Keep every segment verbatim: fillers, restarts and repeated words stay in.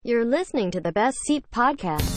You're listening to the Best Seat Podcast.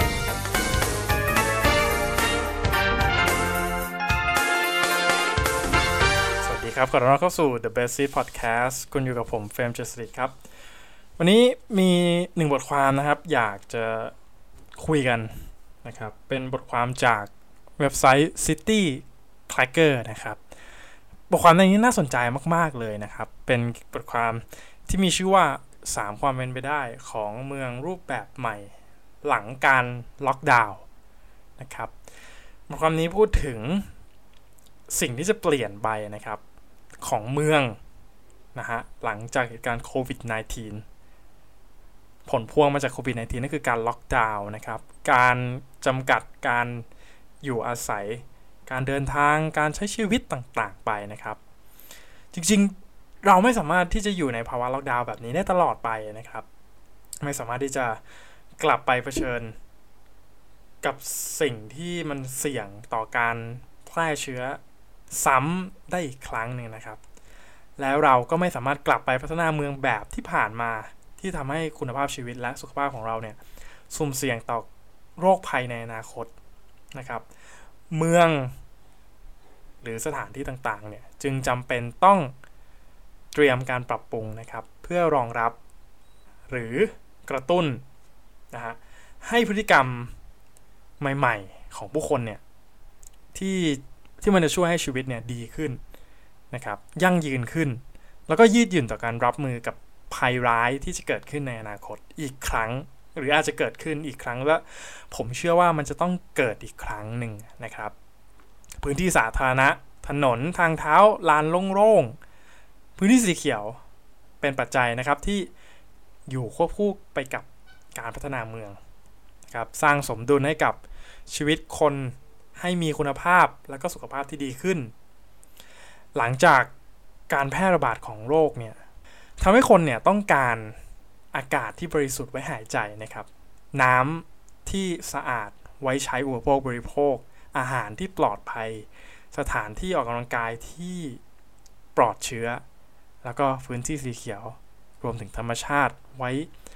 สวัสดีครับขอต้อนรับเข้าสู่ The Best Seat Podcast คุณอยู่กับผมเฟรมเจษฎิครับวันนี้มีหนึ่งบทความนะครับอยากจะคุยกันนะครับเป็นบทความจากเว็บไซต์ City Tracker นะครับบทความในนี้น่าสนใจมากๆเลยนะครับเป็นบทความที่มีชื่อว่าสามความเป็นไปได้ของเมืองรูปแบบใหม่หลังการล็อกดาวน์นะครับบทความนี้พูดถึงสิ่งที่จะเปลี่ยนไปนะครับของเมืองนะฮะหลังจากเหตุการณ์โควิด สิบเก้า ผลพวงมาจากโควิด สิบเก้า นั่นคือการล็อกดาวน์นะครับการจำกัดการอยู่อาศัยการเดินทางการใช้ชีวิตต่างๆไปนะครับจริงๆเราไม่สามารถที่จะอยู่ในภาวะล็อกดาวน์แบบนี้ได้ตลอดไปนะครับไม่สามารถที่จะกลับไปเผชิญกับสิ่งที่มันเสี่ยงต่อการแพร่เชื้อซ้ำได้อีกครั้งหนึ่งนะครับแล้วเราก็ไม่สามารถกลับไปพัฒนาเมืองแบบที่ผ่านมาที่ทำให้คุณภาพชีวิตและสุขภาพของเราเนี่ยสุ่มเสี่ยงต่อโรคภัยในอนาคตนะครับเมืองหรือสถานที่ต่างๆเนี่ยจึงจำเป็นต้องเตรียมการปรับปรุงนะครับเพื่อรองรับหรือกระตุ้นนะฮะให้พฤติกรรมใหม่ๆของผู้คนเนี่ยที่ที่มันจะช่วยให้ชีวิตเนี่ยดีขึ้นนะครับยั่งยืนขึ้นแล้วก็ยืดหยุ่นต่อการรับมือกับภัยร้ายที่จะเกิดขึ้นในอนาคตอีกครั้งหรืออาจจะเกิดขึ้นอีกครั้งและผมเชื่อว่ามันจะต้องเกิดอีกครั้งหนึ่งนะครับพื้นที่สาธารณะถนนทางเท้าลานโล่งๆพื้นที่สีเขียวเป็นปัจจัยนะครับที่อยู่ควบคู่ไปกับการพัฒนาเมืองนะครับสร้างสมดุลให้กับชีวิตคนให้มีคุณภาพและก็สุขภาพที่ดีขึ้นหลังจากการแพร่ระบาดของโรคเนี่ยทำให้คนเนี่ยต้องการอากาศที่บริสุทธิ์ไว้หายใจนะครับน้ำที่สะอาดไว้ใช้อุปโภคบริโภคอาหารที่ปลอดภัยสถานที่ออกกำลังกายที่ปลอดเชื้อแล้วก็พื้นที่สีเขียวรวมถึงธรรมชาติไว้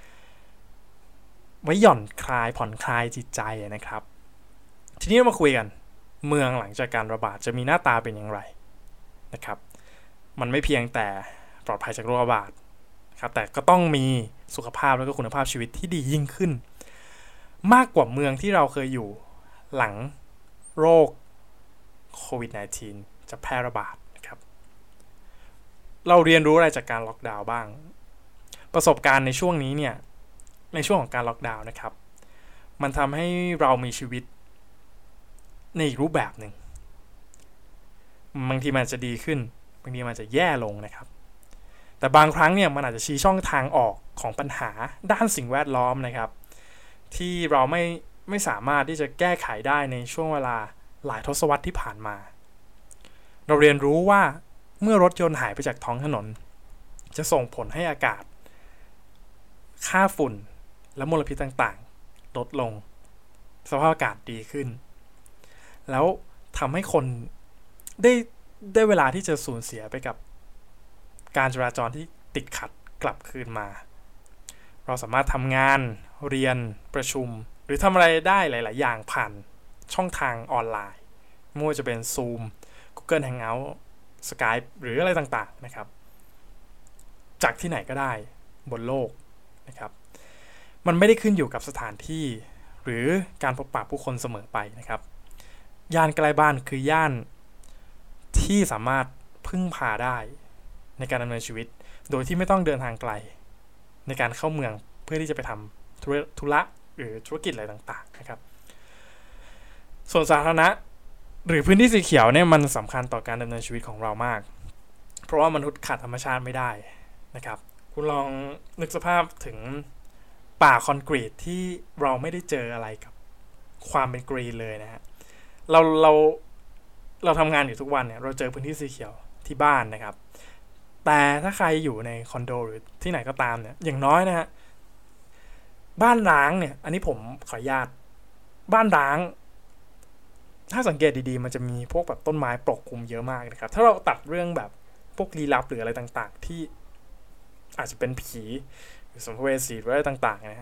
ไว้หย่อนคลายผ่อนคลายจิตใจนะครับทีนี้มาคุยกันเมืองหลังจากการระบาดจะมีหน้าตาเป็นอย่างไรนะครับมันไม่เพียงแต่ปลอดภัยจากโรคระบาดครับแต่ก็ต้องมีสุขภาพและก็คุณภาพชีวิตที่ดียิ่งขึ้นมากกว่าเมืองที่เราเคยอยู่หลังโรคโควิด สิบเก้า จะแพร่ระบาดนะครับเราเรียนรู้อะไรจากการล็อกดาวน์บ้างประสบการณ์ในช่วงนี้เนี่ยในช่วงของการล็อกดาวน์นะครับมันทำให้เรามีชีวิตในอีกรูปแบบหนึ่งบางทีมันจะดีขึ้นบางทีมันจะแย่ลงนะครับแต่บางครั้งเนี่ยมันอาจจะชี้ช่องทางออกของปัญหาด้านสิ่งแวดล้อมนะครับที่เราไม่ไม่สามารถที่จะแก้ไขได้ในช่วงเวลาหลายทศวรรษที่ผ่านมาเราเรียนรู้ว่าเมื่อรถยนต์หายไปจากท้องถนนจะส่งผลให้อากาศค่าฝุ่นและมลพิษต่างๆลดลงสภาพอากาศดีขึ้นแล้วทำให้คนได้ได้เวลาที่จะสูญเสียไปกับการจราจรที่ติดขัดกลับคืนมาเราสามารถทำงานเรียนประชุมหรือทำอะไรได้หลายๆอย่างผ่านช่องทางออนไลน์ไม่ว่าจะเป็น Zoom Google Hangout Skype หรืออะไรต่างๆนะครับจากที่ไหนก็ได้บนโลกนะครับมันไม่ได้ขึ้นอยู่กับสถานที่หรือการพบปะผู้คนเสมอไปนะครับย่านใกล้บ้านคือย่านที่สามารถพึ่งพาได้ในการดำเนินชีวิตโดยที่ไม่ต้องเดินทางไกลในการเข้าเมืองเพื่อที่จะไปทำธุระหรือธุรกิจอะไรต่างๆนะครับส่วนสาธารณะหรือพื้นที่สีเขียวเนี่ยมันสำคัญต่อการดำเนินชีวิตของเรามากเพราะว่ามนุษย์ขาดธรรมชาติไม่ได้นะครับคุณลองนึกสภาพถึงป่าคอนกรีตที่เราไม่ได้เจออะไรกับความเป็นกรีนเลยนะฮะเราเราเราทำงานอยู่ทุกวันเนี่ยเราเจอพื้นที่สีเขียวที่บ้านนะครับแต่ถ้าใครอยู่ในคอนโดหรือที่ไหนก็ตามเนี่ยอย่างน้อยนะฮะบ้านร้างเนี่ยอันนี้ผมขออนุญาตบ้านร้างถ้าสังเกตดีๆมันจะมีพวกแบบต้นไม้ปกคลุมเยอะมากนะครับถ้าเราตัดเรื่องแบบพวกลี้ลับหรืออะไรต่างๆที่อาจจะเป็นผีหรือสัมภเวสีหรืออะไรต่างๆนะฮะ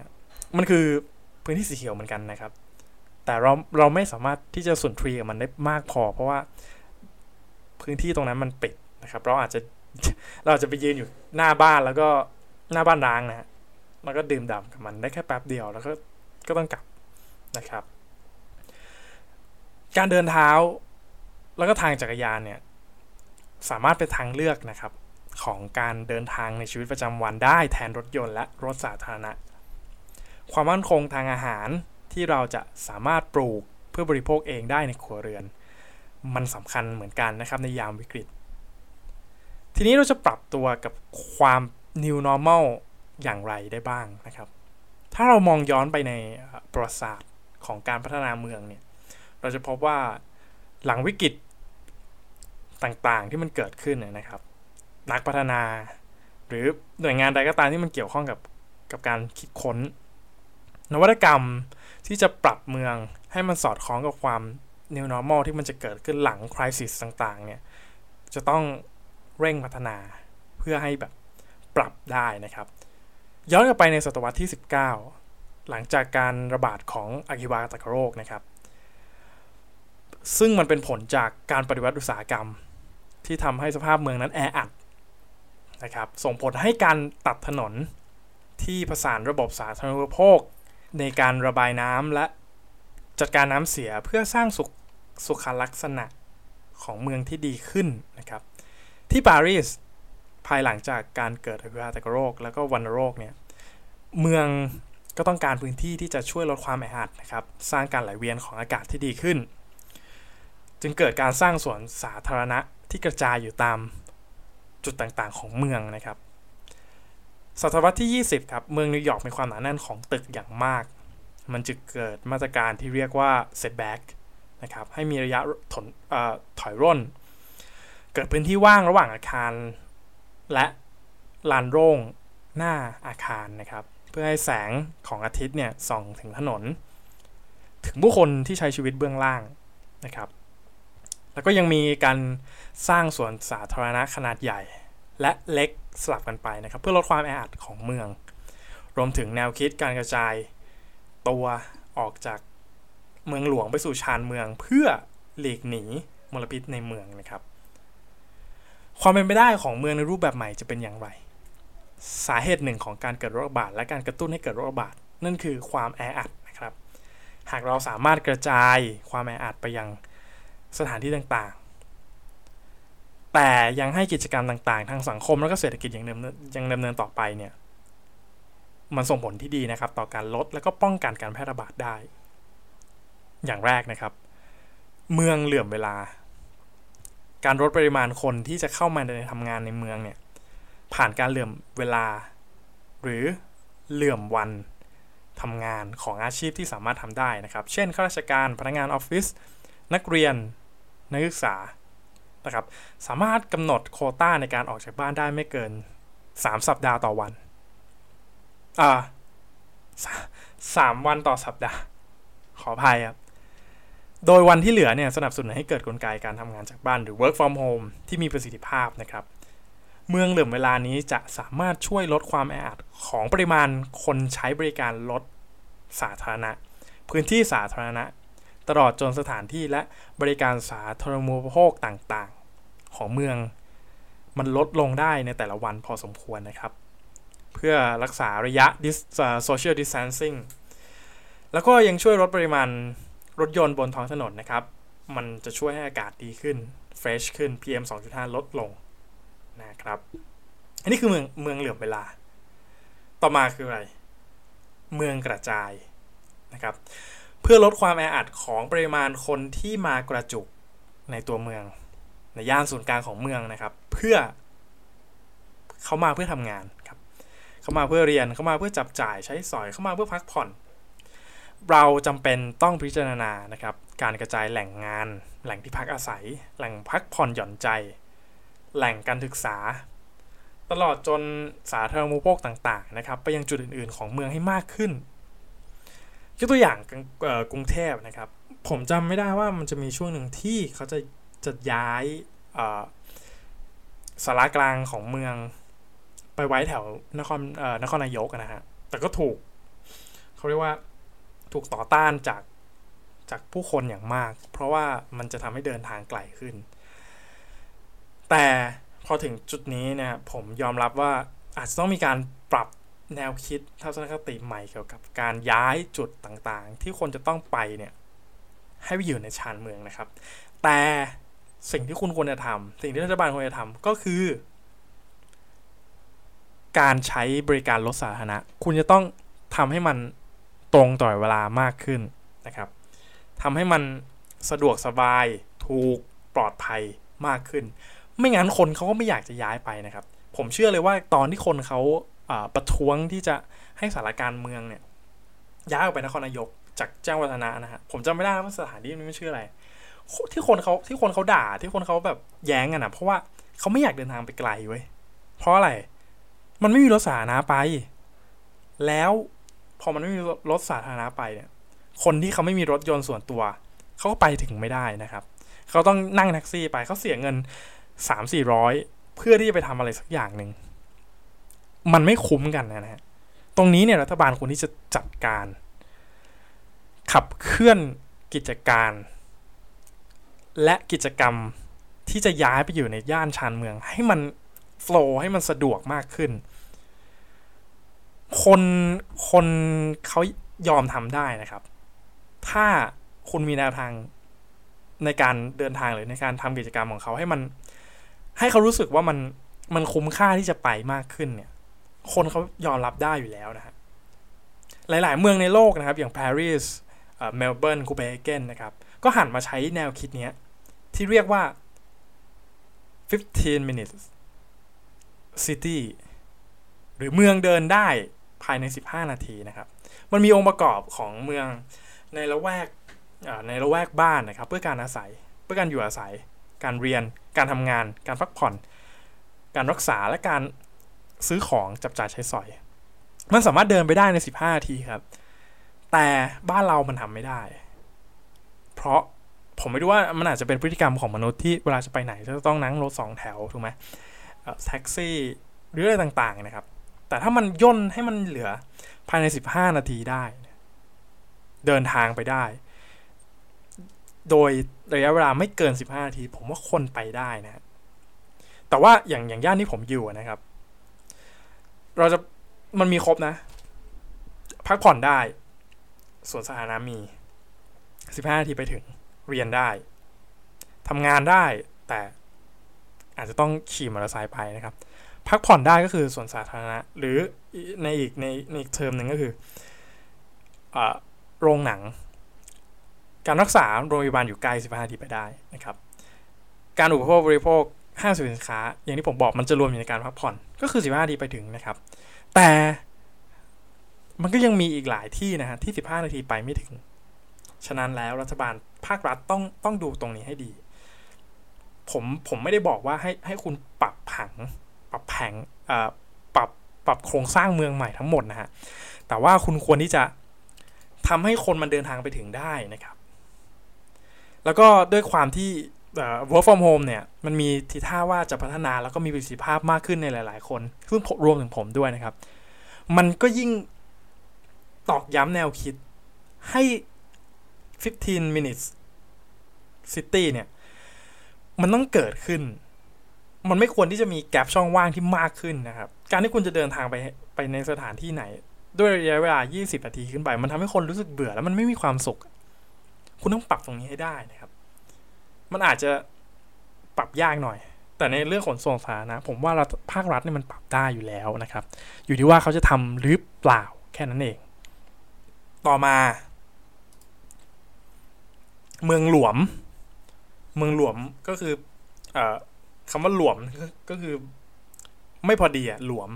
มันคือพื้นที่สีเขียวเหมือนกันนะครับแต่เราเราไม่สามารถที่จะสุนทรีกับมันได้มากพอเพราะว่าพื้นที่ตรงนั้นมันปิดนะครับเราอาจจะเราอาจจะไปยืนอยู่หน้าบ้านแล้วก็หน้าบ้านร้างนะฮะแล้วก็ดื่มด่ำกับมันได้แค่แป๊บเดียวแล้วก็ก็ต้องกลับนะครับการเดินเท้าแล้วก็ทางจักรยานเนี่ยสามารถเป็นทางเลือกนะครับของการเดินทางในชีวิตประจำวันได้แทนรถยนต์และรถสาธารณะความมั่นคงทางอาหารที่เราจะสามารถปลูกเพื่อบริโภคเองได้ในครัวเรือนมันสำคัญเหมือนกันนะครับในยามวิกฤตทีนี้เราจะปรับตัวกับความ new normal อย่างไรได้บ้างนะครับถ้าเรามองย้อนไปในประวัติศาสตร์ของการพัฒนาเมืองเนี่ยเราจะพบว่าหลังวิกฤตต่างๆที่มันเกิดขึ้นนะครับนักพัฒนาหรือหน่วยงานใดก็ตามที่มันเกี่ยวข้องกับกับการคิดค้นนวัตกรรมที่จะปรับเมืองให้มันสอดคล้องกับความ new normal ที่มันจะเกิดขึ้นหลัง crisis ต่างๆเนี่ยจะต้องเร่งพัฒนาเพื่อให้แบบปรับได้นะครับย้อนกลับไปในศตวรรษที่สิบเก้าหลังจากการระบาดของอาฮิวาตกโรคนะครับซึ่งมันเป็นผลจากการปฏิวัติอุตสาหกรรมที่ทำให้สภาพเมืองนั้นแออัดนะครับส่งผลให้การตัดถนนที่ผสานระบบสาธารณูปโภคในการระบายน้ำและจัดการน้ำเสียเพื่อสร้างสุขสุขลักษณะของเมืองที่ดีขึ้นนะครับที่ปารีสภายหลังจากการเกิดอาฮิวาตกโรคแล้วก็วัณโรคเนี่ยเมืองก็ต้องการพื้นที่ที่จะช่วยลดความแออัดนะครับสร้างการไหลเวียนของอากาศที่ดีขึ้นจึงเกิดการสร้างสวนสาธารณะที่กระจายอยู่ตามจุดต่างๆของเมืองนะครับศตวรรษที่ยี่สิบครับเมืองนิวยอร์กมีความหนาแน่นของตึกอย่างมากมันจึงเกิดมาตรการที่เรียกว่า setback นะครับให้มีระยะถอนเอ่อถอยร่นเกิดพื้นที่ว่างระหว่างอาคารและลานโล่งหน้าอาคารนะครับเพื่อให้แสงของอาทิตย์เนี่ยส่องถึงถนนถึงผู้คนที่ใช้ชีวิตเบื้องล่างนะครับแล้วก็ยังมีการสร้างสวนสาธารณะขนาดใหญ่และเล็กสลับกันไปนะครับเพื่อลดความแออัดของเมืองรวมถึงแนวคิดการกระจายตัวออกจากเมืองหลวงไปสู่ชานเมืองเพื่อหลีกหนีมลพิษในเมืองนะครับความเป็นไปได้ของเมืองในรูปแบบใหม่จะเป็นอย่างไรสาเหตุหนึ่งของการเกิดโรคระบาดและการกระตุ้นให้เกิดโรคระบาดนั่นคือความแออัดนะครับหากเราสามารถกระจายความแออัดไปยังสถานที่ต่างๆแต่ยังให้กิจกรรมต่างๆทางสังคมและก็เศรษฐกิจยังดำเนินยังดำเนินต่อไปเนี่ยมันส่งผลที่ดีนะครับต่อการลดและก็ป้องกันการแพร่ระบาดได้อย่างแรกนะครับเมืองเหลื่อมเวลาการลดปริมาณคนที่จะเข้ามาในทำงานในเมืองเนี่ยผ่านการเหลื่อมเวลาหรือเหลื่อมวันทำงานของอาชีพที่สามารถทำได้นะครับเช่นข้าราชการพนักงานออฟฟิศนักเรียนนักศึกษานะครับสามารถกำหนดโควต้าในการออกจากบ้านได้ไม่เกินสามสัปดาห์ต่อวันอ่าสามวันต่อสัปดาห์ขออภัยครับโดยวันที่เหลือเนี่ยสนับสนุนให้เกิดกลไกการทำงานจากบ้านหรือ work from home ที่มีประสิทธิภาพนะครับเมืองเหลื่อมเวลานี้จะสามารถช่วยลดความแออัดของปริมาณคนใช้บริการรถสาธารณะพื้นที่สาธารณะตลอดจนสถานที่และบริการสาธารณูปโภคต่างๆของเมืองมันลดลงได้ในแต่ละวันพอสมควรนะครับเพื่อรักษาระยะ social distancing แล้วก็ยังช่วยลดปริมาณรถยนต์บนท้องถนนนะครับมันจะช่วยให้อากาศดีขึ้น fresh ขึ้น พี เอ็ม สองจุดห้า ลดลงนะครับอันนี้คือเมืองเมืองเหลื่อมเวลาต่อมาคืออะไรเมืองกระจายนะครับเพื่อลดความแออัดของปริมาณคนที่มากระจุกในตัวเมืองในย่านศูนย์กลางของเมืองนะครับเพื่อเขามาเพื่อทำงานครับเขามาเพื่อเรียนเขามาเพื่อจับจ่ายใช้สอยเขามาเพื่อพักผ่อนเราจำเป็นต้องพิจารณานะครับการกระจายแหล่งงานแหล่งที่พักอาศัยแหล่งพักผ่อนหย่อนใจแหล่งการศึกษาตลอดจนสาธารณูปโภคต่างๆนะครับไปยังจุดอื่นๆของเมืองให้มากขึ้นยกตัวอย่างกรุงเทพนะครับผมจำไม่ได้ว่ามันจะมีช่วงหนึ่งที่เขาจะจะย้ายสาระกลางของเมืองไปไว้แถวนครนครนายกนะฮะแต่ก็ถูกเขาเขาเรียกว่าถูกต่อต้านจากจากผู้คนอย่างมากเพราะว่ามันจะทำให้เดินทางไกลขึ้นแต่พอถึงจุดนี้เนี่ยผมยอมรับว่าอาจจะต้องมีการปรับแนวคิดทัศนคติใหม่เกี่ยวกับการย้ายจุดต่างๆที่คนจะต้องไปเนี่ยให้ไปอยู่ในชานเมืองนะครับแต่สิ่งที่คุณควรจะทำสิ่งที่รัฐบาลควรจะทำก็คือการใช้บริการรถสาธารณะคุณจะต้องทำให้มันตรงต่อเวลามากขึ้นนะครับทำให้มันสะดวกสบายถูกปลอดภัยมากขึ้นไม่งั้นคนเขาก็ไม่อยากจะย้ายไปนะครับผมเชื่อเลยว่าตอนที่คนเขาประท้วงที่จะให้สารการเมืองเนี่ยย้ายออกไปนครนายกจากแจ้งวัฒนะนะฮะผมจำไม่ได้ว่าสถานที่นี้ไม่ชื่ออะไรที่คนเขาที่คนเขาด่าที่คนเขาแบบแย้งกันนะเพราะว่าเขาไม่อยากเดินทางไปไกลเว้ยเพราะอะไรมันไม่มีรถสาธารณะไปแล้วพอมันไม่มีรถสาธารณะไปเนี่ยคนที่เขาไม่มีรถยนต์ส่วนตัวเขาก็ไปถึงไม่ได้นะครับเขาต้องนั่งแท็กซี่ไปเขาเสียเงิน สามถึงสี่ร้อย เพื่อที่จะไปทำอะไรสักอย่างหนึ่งมันไม่คุ้มกันนะฮะตรงนี้เนี่ยรัฐบาลควรที่จะจัดการขับเคลื่อนกิจการและกิจกรรมที่จะย้ายไปอยู่ในย่านชานเมืองให้มันโฟลว์ให้มันสะดวกมากขึ้นคนคนเขายอมทำได้นะครับถ้าคุณมีแนวทางในการเดินทางหรือในการทำกิจกรรมของเขาให้มันให้เขารู้สึกว่ามันมันคุ้มค่าที่จะไปมากขึ้นเนี่ยคนเขายอมรับได้อยู่แล้วนะฮะหลายๆเมืองในโลกนะครับอย่างปารีสเอ่อเมลเบิร์นโคเปนเฮเกนนะครับก็หันมาใช้แนวคิดนี้ที่เรียกว่าfifteen minutes city หรือเมืองเดินได้ภายในสิบห้านาทีนะครับมันมีองค์ประกอบของเมืองในละแวกในละแวกบ้านนะครับเพื่อการอาศัยเพื่อการอยู่อาศัยการเรียนการทำงานการพักผ่อนการรักษาและการซื้อของจับจ่ายใช้สอยมันสามารถเดินไปได้ในสิบห้านาทีครับแต่บ้านเรามันทำไม่ได้เพราะผมไม่รู้ว่ามันอาจจะเป็นพฤติกรรมของมนุษย์ที่เวลาจะไปไหนจะต้องนั่งรถสองแถวถูกไหมแท็กซี่หรืออะไรต่างๆนะครับแต่ถ้ามันย่นให้มันเหลือภายในสิบห้านาทีได้เดินทางไปได้โดยระยะเวลาไม่เกินสิบห้านาทีผมว่าคนไปได้นะแต่ว่าอย่างอย่างย่านที่ผมอยู่นะครับเราจะมันมีครบนะพักผ่อนได้สวนสาธารณะมีสิบห้านาทีไปถึงเรียนได้ทำงานได้แต่อาจจะต้องขี่มอเตอร์ไซค์ไปนะครับพักผ่อนได้ก็คือสวนสาธารณะหรือในอีกในในอีกเทอมหนึ่งก็คืออ่าโรงหนังการรักษาโรงพยาบาลอยู่ใกล้สิบห้านาทีไปได้นะครับการอุปโภคบริโภคห้างสรรพสินค้าอย่างที่ผมบอกมันจะรวมอยู่ในการพักผ่อนก็คือสิบห้านาทีไปถึงนะครับแต่มันก็ยังมีอีกหลายที่นะฮะที่สิบห้านาทีไปไม่ถึงฉะนั้นแล้วรัฐบาลภาครัฐต้องต้องดูตรงนี้ให้ดีผมผมไม่ได้บอกว่าให้ให้คุณปรับผังปรับแผงเอ่อปรับปรับโครงสร้างเมืองใหม่ทั้งหมดนะฮะแต่ว่าคุณควรที่จะทำให้คนมันเดินทางไปถึงได้นะครับแล้วก็ด้วยความที่เอ่อ work from home เนี่ยมันมีทีท่าว่าจะพัฒนาแล้วก็มีประสิทธิภาพมากขึ้นในหลายๆคนซึ่งรวมถึงผมด้วยนะครับมันก็ยิ่งตอกย้ำแนวคิดให้fifteen minutes city เนี่ยมันต้องเกิดขึ้นมันไม่ควรที่จะมีแกปช่องว่างที่มากขึ้นนะครับการที่คุณจะเดินทางไปไปในสถานที่ไหนด้วยระยะเวลายี่สิบนาทีขึ้นไปมันทำให้คนรู้สึกเบื่อแล้วมันไม่มีความสุขคุณต้องปรับตรงนี้ให้ได้นะครับมันอาจจะปรับยากหน่อยแต่ในเรื่องขนส่งสาธารณะผมว่าเราภาครัฐเนี่ยมันปรับได้อยู่แล้วนะครับอยู่ที่ว่าเขาจะทำหรือเปล่าแค่นั้นเองต่อมาเมืองหลวมเมืองหลวมก็คือเอ่อคำว่าหลวมก็คือไม่พอดีอะหลวม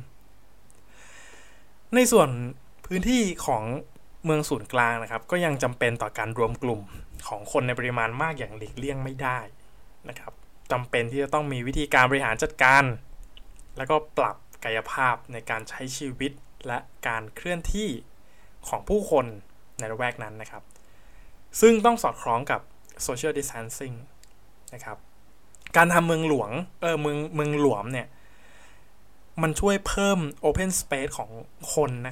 ในส่วนพื้นที่ของเมืองศูนย์กลางนะครับก็ยังจำเป็นต่อการรวมกลุ่มของคนในปริมาณมากอย่างหลีกเลี่ยงไม่ได้นะครับจำเป็นที่จะต้องมีวิธีการบริหารจัดการแล้วก็ปรับกายภาพในการใช้ชีวิตและการเคลื่อนที่ของผู้คนในละแวกนั้นนะครับซึ่งต้องสอดคล้องกับ social distancing นะครับการทำเมืองหลวงเออเมืองเมืองหลวมเนี่ยมันช่วยเพิ่ม open space ของคนนะครับ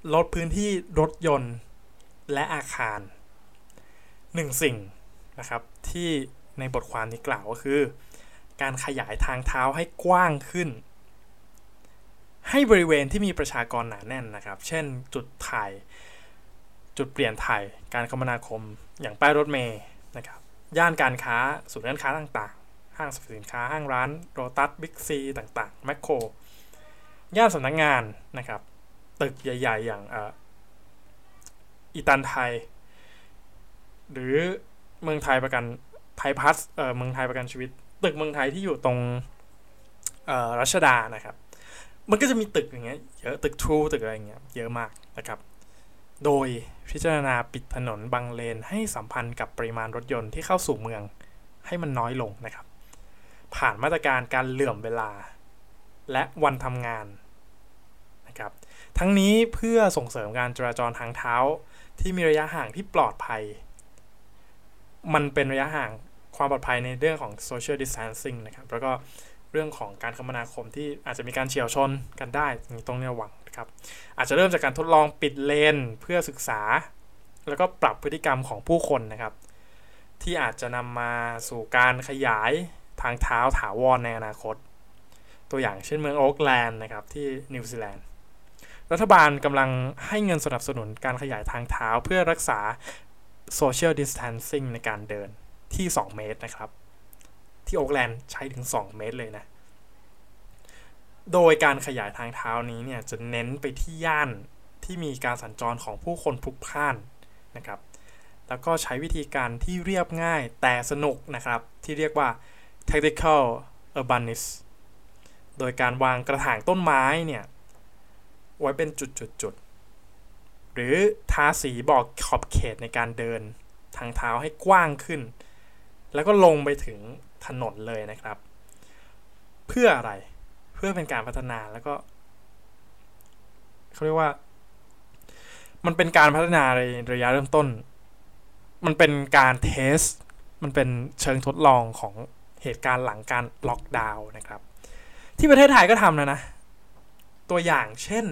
ลดพื้นที่รถยนต์และอาคารหนึ่งสิ่งนะครับที่ในบทความนี้กล่าวก็คือการขยายทางเท้าให้กว้างขึ้นให้บริเวณที่มีประชากรหนาแน่นนะครับเช่นจุดถ่ายจุดเปลี่ยนถ่ายการคมนาคมอย่างป้ายรถเมล์นะครับย่านการค้าศูนย์การค้าต่างๆห้างสรรพสินค้าห้างร้านโรตัสบิ๊กซีต่างๆแมคโครย่านสำนักงานนะครับตึกใหญ่ๆอย่างเอ่ออีตันไทยหรือเมืองไทยประกันไทยพัสเอ่อเมืองไทยประกันชีวิตตึกเมืองไทยที่อยู่ตรงเอ่อรัชดานะครับมันก็จะมีตึกอย่างเงี้ยเยอะตึกทรูตึกอะไรอย่างเงี้ยเยอะมากนะครับโดยพิจารณาปิดถนนบางเลนให้สัมพันธ์กับปริมาณรถยนต์ที่เข้าสู่เมืองให้มันน้อยลงนะครับผ่านมาตรการการเหลื่อมเวลาและวันทำงานนะครับทั้งนี้เพื่อส่งเสริมการจราจรทางเท้าที่มีระยะห่างที่ปลอดภัยมันเป็นระยะห่างความปลอดภัยในเรื่องของ social distancing นะครับแล้วก็เรื่องของการคมนาคมที่อาจจะมีการเฉี่ยวชนกันได้ตรงนี้ระวังนะครับอาจจะเริ่มจากการทดลองปิดเลนเพื่อศึกษาแล้วก็ปรับพฤติกรรมของผู้คนนะครับที่อาจจะนำมาสู่การขยายทางเท้าถาวรในอนาคตตัวอย่างเช่นเมืองโอ๊กแลนด์นะครับที่นิวซีแลนด์รัฐบาลกำลังให้เงินสนับสนุนการขยายทางเท้าเพื่อรักษา social distancing ในการเดินที่สองเมตรนะครับที่โอ๊กแลนด์ใช้ถึงสองเมตรเลยนะโดยการขยายทางเท้านี้เนี่ยจะเน้นไปที่ย่านที่มีการสัญจรของผู้คนพลุกพล่านนะครับแล้วก็ใช้วิธีการที่เรียบง่ายแต่สนุกนะครับที่เรียกว่า tactical urbanism โดยการวางกระถางต้นไม้เนี่ยไว้เป็นจุดๆๆหรือทาสีบอกขอบเขตในการเดินทางเท้าให้กว้างขึ้นแล้วก็ลงไปถึงถนนเลยนะครับเพื่ออะไรเพื่อเป็นการพัฒนาแล้วก็เขาเรียกว่ามันเป็นการพัฒนาในระยะเริ่มต้นมันเป็นการเทสมันเป็นเชิงทดลองของเหตุการณ์หลังการล็อกดาวน์นะครับที่ประเทศไทยก็ทำแล้วนะตัวอย่างเช่น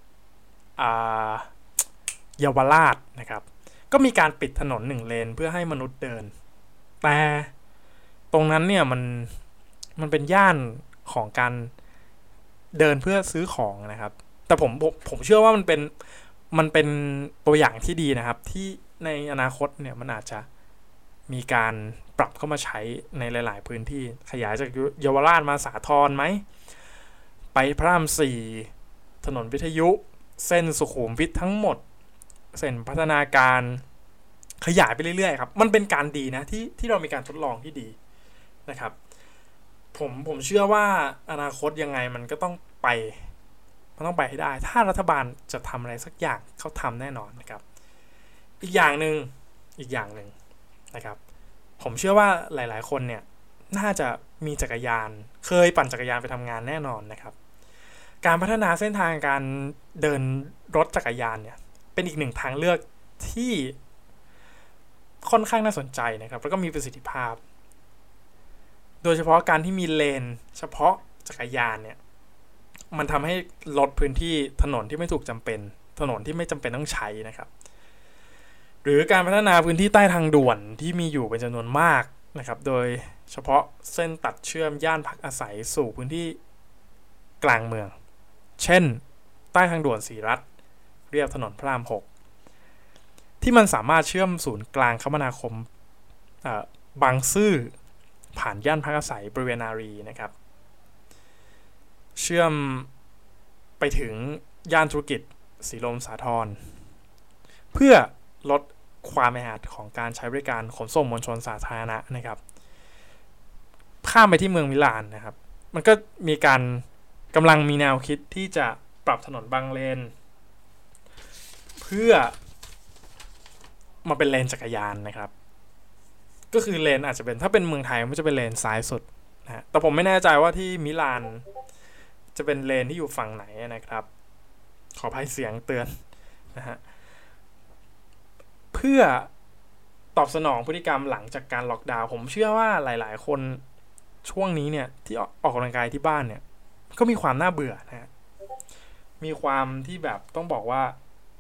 เยาวราชนะครับก็มีการปิดถนนหนึ่งเลนเพื่อให้มนุษย์เดินแต่ตรงนั้นเนี่ยมันมันเป็นย่านของการเดินเพื่อซื้อของนะครับแต่ผมผมผมเชื่อว่ามันเป็นมันเป็นตัวอย่างที่ดีนะครับที่ในอนาคตเนี่ยมันอาจจะมีการปรับเข้ามาใช้ในหลายๆพื้นที่ขยายจากเยาวราชมาสาทรไหมไปพระรามสี่ถนนวิทยุเส้นสุขุมวิททั้งหมดเส้นพัฒนาการขยายไปเรื่อยๆครับมันเป็นการดีนะที่ที่เรามีการทดลองที่ดีนะครับผมผมเชื่อว่าอนาคตยังไงมันก็ต้องไปมันต้องไปให้ได้ถ้ารัฐบาลจะทำอะไรสักอย่างเขาทำแน่นอนนะครับอีกอย่างหนึ่งอีกอย่างหนึ่งนะครับผมเชื่อว่าหลายๆคนเนี่ยน่าจะมีจักรยานเคยปั่นจักรยานไปทำงานแน่นอนนะครับการพัฒนาเส้นทางการเดินรถจักรยานเนี่ยเป็นอีกหนึ่งทางเลือกที่ค่อนข้างน่าสนใจนะครับแล้วก็มีประสิทธิภาพโดยเฉพาะการที่มีเลนเฉพาะจักรยานเนี่ยมันทำให้ลดพื้นที่ถนนที่ไม่ถูกจำเป็นถนนที่ไม่จำเป็นต้องใช้นะครับหรือการพัฒนาพื้นที่ใต้ทางด่วนที่มีอยู่เป็นจำนวนมากนะครับโดยเฉพาะเส้นตัดเชื่อมย่านพักอาศัยสู่พื้นที่กลางเมืองเช่นใต้ทางด่วนศรีรัตน์เรียบถนนพระรามหกที่มันสามารถเชื่อมศูนย์กลางคมนาคมบางซื่อผ่านย่านพักอาศัยบริเวณนารีนะครับเชื่อมไปถึงย่านธุรกิจสีลมสาทรเพื่อลดความแออัดของการใช้บริการขนส่งมวลชนสาธารณะนะครับข้ามไปที่เมืองมิลานนะครับมันก็มีการกำลังมีแนวคิดที่จะปรับถนนบางเลนเพื่อมาเป็นเลนจักรยานนะครับก็คือเลนอาจจะเป็นถ้าเป็นเมืองไทยมันจะเป็นเลนซ้ายสุดนะแต่ผมไม่แน่ใจว่าที่มิลานจะเป็นเลนที่อยู่ฝั่งไหนนะครับขออภัยเสียงเตือนนะฮะเพื่อตอบสนองพฤติกรรมหลังจากการล็อกดาวน์ผมเชื่อว่าหลายๆคนช่วงนี้เนี่ยที่ออกกำลังกายที่บ้านเนี่ยก็มีความน่าเบื่อนะฮะมีความที่แบบต้องบอกว่า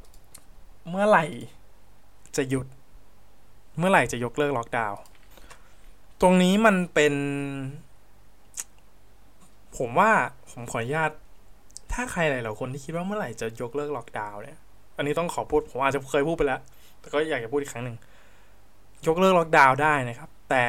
เมื่อไหร่จะหยุดเมื่อไหร่จะยกเลิกล็อกดาวน์ตรงนี้มันเป็นผมว่าผมขออนุญาตถ้าใครหลายๆคนที่คิดว่าเมื่อไหร่จะยกเลิกล็อกดาวน์เนี่ยอันนี้ต้องขอพูดผมอาจจะเคยพูดไปแล้วแต่ก็อยากจะพูดอีกครั้งหนึ่งยกเลิกล็อกดาวน์ได้นะครับแต่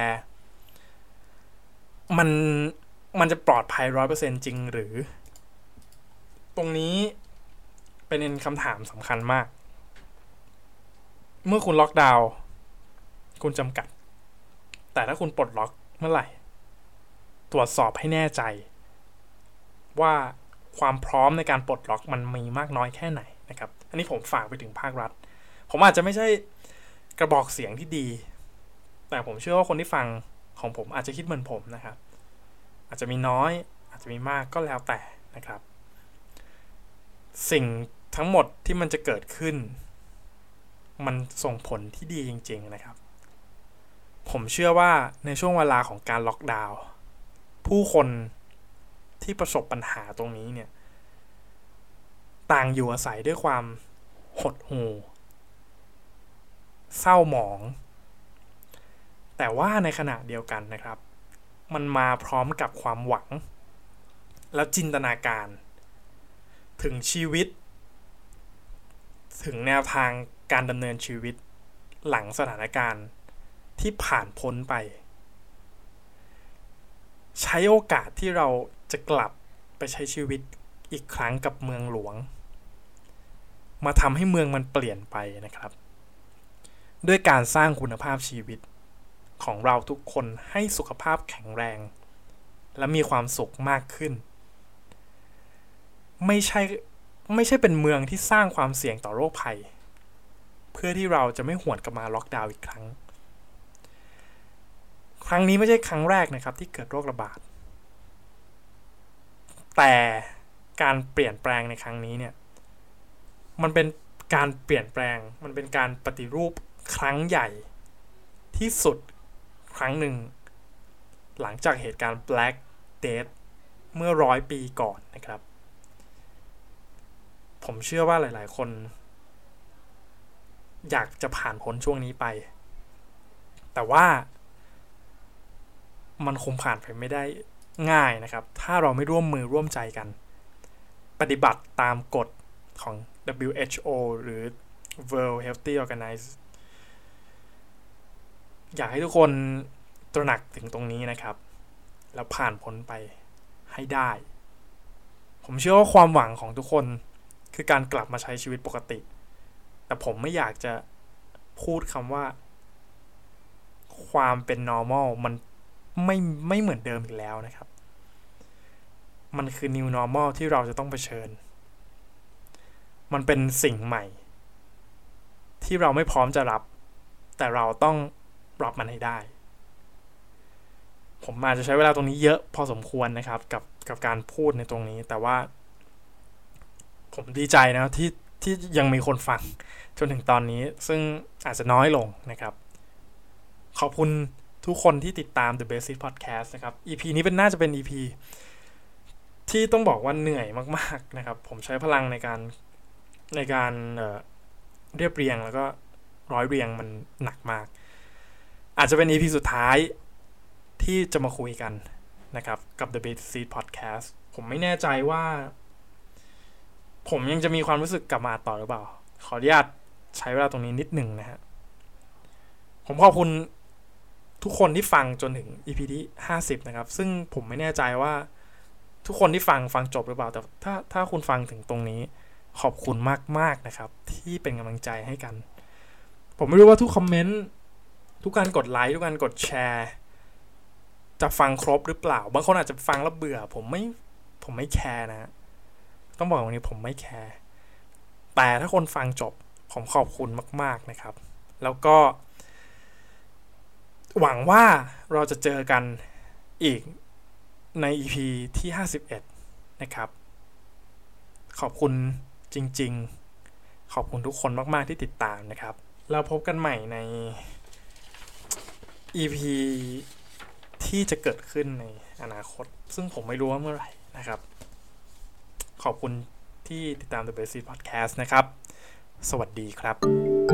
มันมันจะปลอดภัย ร้อยเปอร์เซ็นต์ จริงหรือตรงนี้เป็นคำถามสำคัญมากเมื่อคุณล็อกดาวน์คุณจำกัดแต่ถ้าคุณปลดล็อกเมื่อไหร่ตรวจสอบให้แน่ใจว่าความพร้อมในการปลดล็อกมันมีมากน้อยแค่ไหนนะครับอันนี้ผมฝากไปถึงภาครัฐผมอาจจะไม่ใช่กระบอกเสียงที่ดีแต่ผมเชื่อว่าคนที่ฟังของผมอาจจะคิดเหมือนผมนะครับอาจจะมีน้อยอาจจะมีมากก็แล้วแต่นะครับสิ่งทั้งหมดที่มันจะเกิดขึ้นมันส่งผลที่ดีจริงๆนะครับผมเชื่อว่าในช่วงเวลาของการล็อกดาวน์ผู้คนที่ประสบปัญหาตรงนี้เนี่ยต่างอยู่อาศัยด้วยความหดหู่เศร้าหมองแต่ว่าในขณะเดียวกันนะครับมันมาพร้อมกับความหวังและจินตนาการถึงชีวิตถึงแนวทางการดำเนินชีวิตหลังสถานการณ์ที่ผ่านพ้นไปใช้โอกาสที่เราจะกลับไปใช้ชีวิตอีกครั้งกับเมืองหลวงมาทำให้เมืองมันเปลี่ยนไปนะครับด้วยการสร้างคุณภาพชีวิตของเราทุกคนให้สุขภาพแข็งแรงและมีความสุขมากขึ้นไม่ใช่ไม่ใช่เป็นเมืองที่สร้างความเสี่ยงต่อโรคภัยเพื่อที่เราจะไม่หวนกลับมาล็อกดาวน์อีกครั้งครั้งนี้ไม่ใช่ครั้งแรกนะครับที่เกิดโรคระบาดแต่การเปลี่ยนแปลงในครั้งนี้เนี่ยมันเป็นการเปลี่ยนแปลงมันเป็นการปฏิรูปครั้งใหญ่ที่สุดครั้งหนึ่งหลังจากเหตุการณ์ Black Death เมื่อร้อยปีก่อนนะครับผมเชื่อว่าหลายๆคนอยากจะผ่านพ้นช่วงนี้ไปแต่ว่ามันคงผ่านไปไม่ได้ง่ายนะครับถ้าเราไม่ร่วมมือร่วมใจกันปฏิบัติตามกฎของ ดับเบิลยู เอช โอ หรือ World Healthy Organization อยากให้ทุกคนตระหนักถึงตรงนี้นะครับแล้วผ่านพ้นไปให้ได้ผมเชื่อว่าความหวังของทุกคนคือการกลับมาใช้ชีวิตปกติแต่ผมไม่อยากจะพูดคำว่าความเป็น normal มันไม่ไม่เหมือนเดิมอีกแล้วนะครับมันคือ new normal ที่เราจะต้องเผชิญมันเป็นสิ่งใหม่ที่เราไม่พร้อมจะรับแต่เราต้องรับมันให้ได้ผมอาจจะใช้เวลาตรงนี้เยอะพอสมควรนะครับกับกับการพูดในตรงนี้แต่ว่าผมดีใจนะที่ที่ยังมีคนฟังจนถึงตอนนี้ซึ่งอาจจะน้อยลงนะครับขอบคุณทุกคนที่ติดตาม The Basic Podcast นะครับ อี พี นี้เป็นน่าจะเป็น อี พี ที่ต้องบอกว่าเหนื่อยมากๆนะครับผมใช้พลังในการในการเอ่อเรียบเรียงแล้วก็ร้อยเรียงมันหนักมากอาจจะเป็น อี พี สุดท้ายที่จะมาคุยกันนะครับกับ The Basic Podcast ผมไม่แน่ใจว่าผมยังจะมีความรู้สึกกลับมาต่อหรือเปล่าขออนุญาตใช้เวลาตรงนี้นิดหนึ่งนะฮะผมขอบคุณทุกคนที่ฟังจนถึง อี พี ที่ห้าสิบนะครับซึ่งผมไม่แน่ใจว่าทุกคนที่ฟังฟังจบหรือเปล่าแต่ถ้าถ้าคุณฟังถึงตรงนี้ขอบคุณมากๆนะครับที่เป็นกำลังใจให้กันผมไม่รู้ว่าทุกคอมเมนต์ทุกการกดไลค์ทุกการกดแชร์จะฟังครบหรือเปล่าบางคนอาจจะฟังแล้วเบื่อผมไม่ผมไม่แคร์นะต้องบอกวันนี้ผมไม่แคร์แต่ถ้าคนฟังจบผมขอบคุณมากๆนะครับแล้วก็หวังว่าเราจะเจอกันอีกใน อี พี ที่ห้าสิบเอ็ดนะครับขอบคุณจริงๆขอบคุณทุกคนมากๆที่ติดตามนะครับเราพบกันใหม่ใน อี พี ที่จะเกิดขึ้นในอนาคตซึ่งผมไม่รู้ว่าเมื่อไหร่นะครับขอบคุณที่ติดตาม The Basic Podcast นะครับสวัสดีครับ